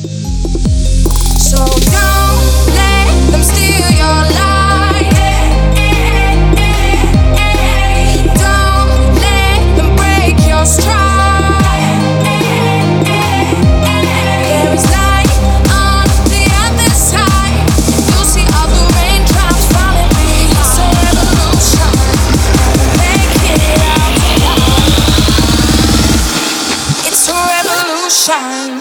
So don't let them steal your light. Don't let them break your stride. There is light on the other side. You'll see all the raindrops falling behind. It's a revolution. Make it out loud. It's a revolution.